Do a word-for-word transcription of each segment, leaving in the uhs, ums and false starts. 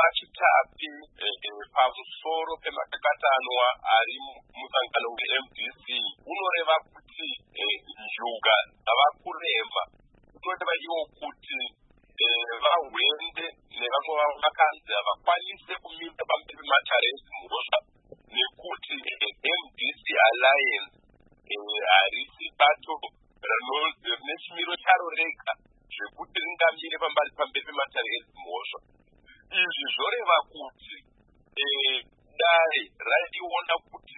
vachitapi pamusoro pemakakatanwa ari musangano we-M D C unoreva kuti njuga dzava kurema, unoreva iwo kuti vahwende nevamwe vavo vakanzi havakwanise kumira pamberi pematare ezimhosva nekuti M D C Alliance harisi bato rine chimiro charo rega zvekuti ringamire pamberi pematare ezimhosva. Izvi zvoreva kuti dare raiona kuti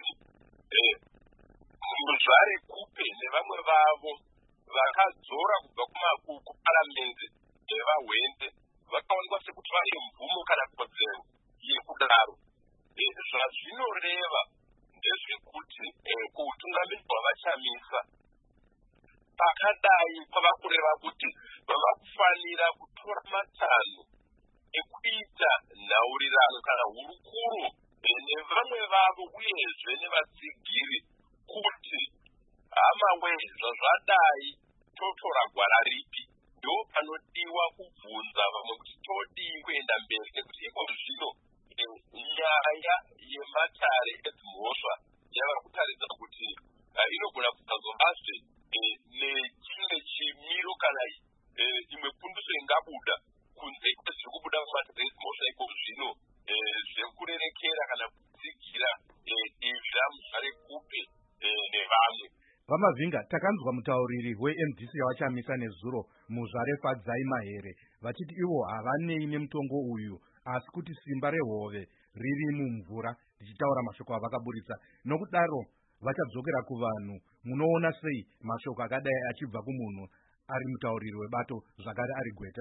muzvare kupe nevamwe vavo vakadzora kubva kuparamende nevahwende vakaonekwa sekuti vane mvumo kana kodzero yekudaro. Zvazvinoreva ndezvekuti kuutungamiri hwavachamisa pakadai kwava kureva kuti vava kufanira kutora matanho ekuita nhaurirano kana hurukuro nevamwe vavo uyezve nevatsigiri kuti hamawe zvazvadai totora gwara ripi, ndo panodiwa kubvunza vamwe kuti todii kuenda mberi, nekuti iko zvino nyaya yematare edzimhosva yava kutaridza kuti inogona kusazovazve nechimwe chimiro kana imwe punduso ingabuda kunze kwezviri kubuda mumatare edzimhosva iko zvino zvekurerekera kana kutsigira izva muzvare kupe nevamwe. Vamavhinga, takanzwa mutauriri we-M D C yavachamisa nezuro muzvare Fadzai Mahere vachiti ivo havanei nemutongo uyu asi kuti simba rehove riri mumvura, ndichitaura mashoko avakaburitsa. Nokudaro vachadzokera kuvanhu. Munoona sei mashoko akadai achibva kumunhu ari mutauriri webato zvakare ari Gweta?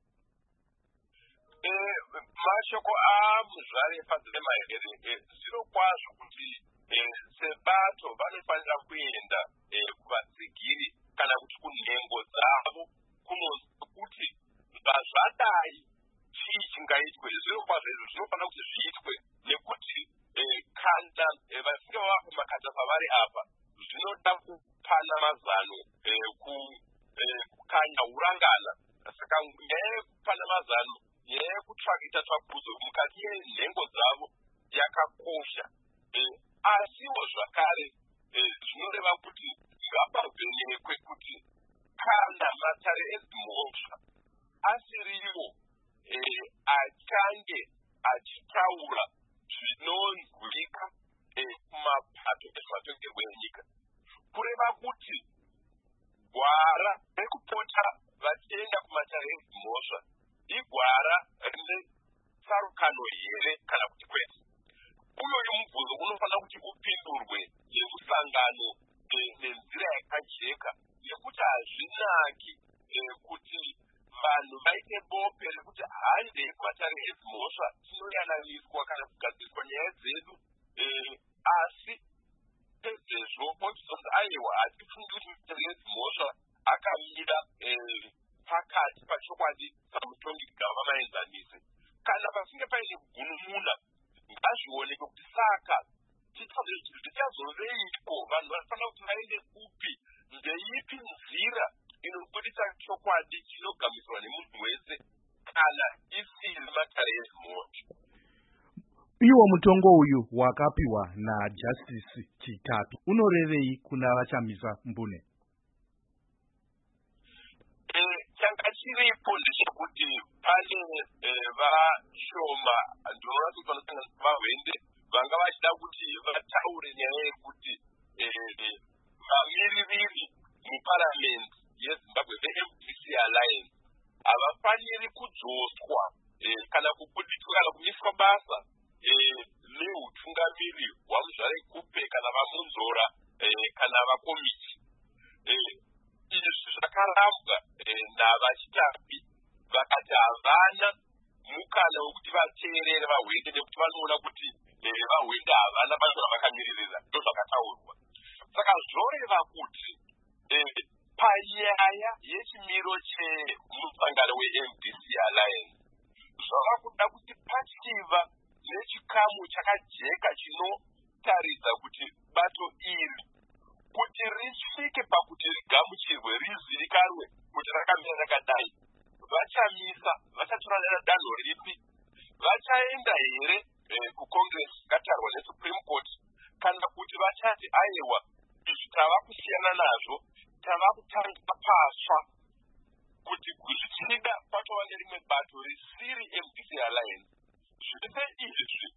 Mashoko amuzvare Fadzai Mahere zviro kwazvo kuti sebato vanofanira kuenda kuvatsigiri kana kuti kunhengo dzavo kunonzwa kuti zvadai chii chingaitwe. Zviro kwazvo izvo zvinofanira kuti zviitwe nekuti kana vachinge vava kumakata pavari apa zvinoda kupana mazano kukanya urangana. Saka nyaya yekupana mazano, nyaya yekutsvakita tsvakurudzo mukati yenhengo dzavo yakakosha. Asiwo zvakare zvinoreva kuti ngapavhenekwe kuti kana matare edzimhosva asiriwo achange achitaura zvinonzwika kumapato ezvematongerwo enyika, kureva kuti gwara rekupota vachienda kumatare edzimhosva igwara rine tsarukano here kana kuti kwete. Uyoyu mubvunzo unofanira kuti upindurwe nemusangano nenzira yakajeka, nekuti hazvinaki kuti vanhu vaite bope rekuti hande kumatare edzimhosva tinoyananiswa kana kugadziriswa nyaya dzedu, asi pedzezvo otizonzi aiwa hatifundi kuti matare edzimhosva akamira pakati pachokwadi pamutongi gava maenzanisi. Kana pasinge paine gunun'una ngazvioneke kuti saka zvichazoveiko, vanhu vanofanira kuti vaende kupi, ndeipi nzira inobudisa chokwadi chinogamisirwa nemunhu wese kana isiri matare edzimhosva. Iwo mutongo uyu wakapiwa naJustice Chitapi unorevei kuna vachamisa mbune? Changa chiripo ndechekuti pane vashoma ndinoona kuti vanosanganisira vahwende vanga vachida kuti vataure nyaya yekuti vamiririri muparamende yeZimbabwe ve-M D C Alliance havafaniri kudzoswa kana kubudiswa kana kumiswa basa neutungamiri hwamuzvare kupe kana vamunzora kana vakomiti. Izvi zvakarambwa navachitapi vakati havana mukana wekuti vateerere vahwende nekuti vanoona kuti vahwende havana vanhu vavakamiririra, ndo zvakataurwa. Saka zvoreva kuti panyaya yechimiro chemusangano we-M D C Alliance zvava kuda kuti pachiva nechikamu chakajeka chinotaridza kuti bato iri kuti risvike pakuti rigamuchirwe rizivikanwe kuti rakamira rakadai, vachamisa vachatora danho ripi, vacha vachaenda here eh, kucongress katarwa nesupreme court kana kuti vachati aiwa izvi tava kusiyana nazvo tava kutanga pasva kuti kuchida kwatova nerimwe bato risiri M D C alliance. Zvese izvi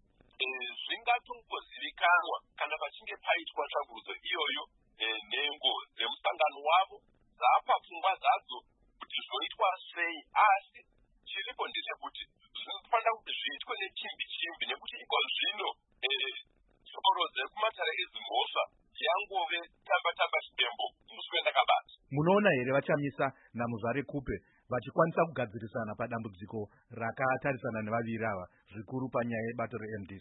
zvingatongozivikanwa kana pachinge paitwa tsvagurudzo iyoyo nhengo dzemusangano wavo dzapa pfungwa dzadzo kuti zvoitwa sei, asi chiripo ndechekuti zvinofanira kuti zviitwe nechimbi chimbi nekuti iko zvino tsoro dzekumatare ezimhosva yangove tamba tamba chitembo musi wendakabata. Munoona here vachamisa naMuzvare Kupe vachikwanisa kugadzirisana padambudziko rakatarisana nevaviri ava zvikuru panyaya yebato re-M D C?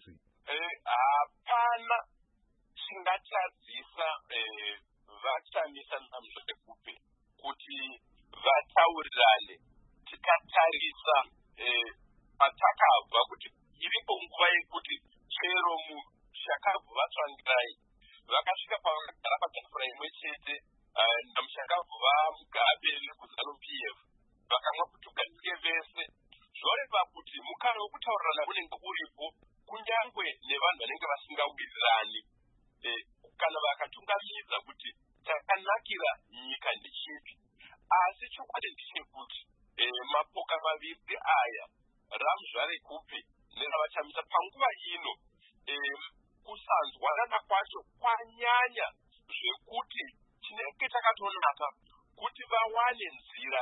Hapana chingatadzisa vachamisa naMuzvare Kupe kuti vataurirane tikatarisa patakabva kuti iripo nguva yekuti chero mushakabvu vatsvangirai vakasvika pavakagara patafura imwe chete namushakabvu vamugabe vekuzanu P F vakamwa kutuganike vese zvoreva kuti mukana wekutaurirana unenge uripo kunyange nevanhu vanenge vasingawirirani kana vakatungamidza kuti takanakira nyika ndechipi. Asi chokwadi ndechekuti mapoka maviri aya raMuzvare Kupe neravachamisa panguva ino kusanzwanana kwacho kwanyanya zvekuti chinenge chakatonaka kuti vawane nzira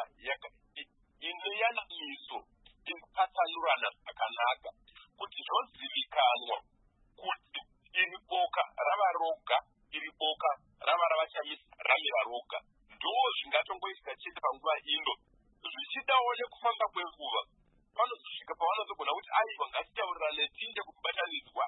inoyananiso yekupatsanurana zvakanaka kuti zvozivikanwa kuti iri boka rava roga, iri boka rava ravachamisa ramira roga. Ndo zvingatongoitika chete panguva ino. Zvichidawo nekufamba kwenguva panozosvika pavanozogona kuti aiwa ngatitaurirane tinde kubatanidzwa